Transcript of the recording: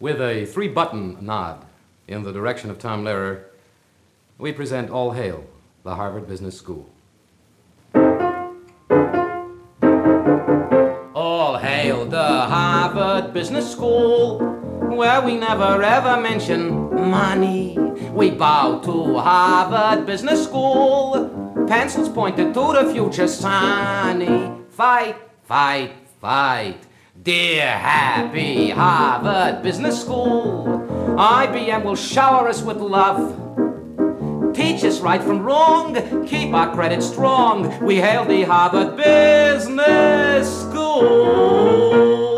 With a three-button nod in the direction of Tom Lehrer, we present All Hail, the Harvard Business School. All hail the Harvard Business School, where we never ever mention money. We bow to Harvard Business School, pencils pointed to the future sunny. Fight, fight, fight. Dear happy Harvard Business School, IBM will shower us with love. Teach us right from wrong, keep our credit strong. We hail the Harvard Business School.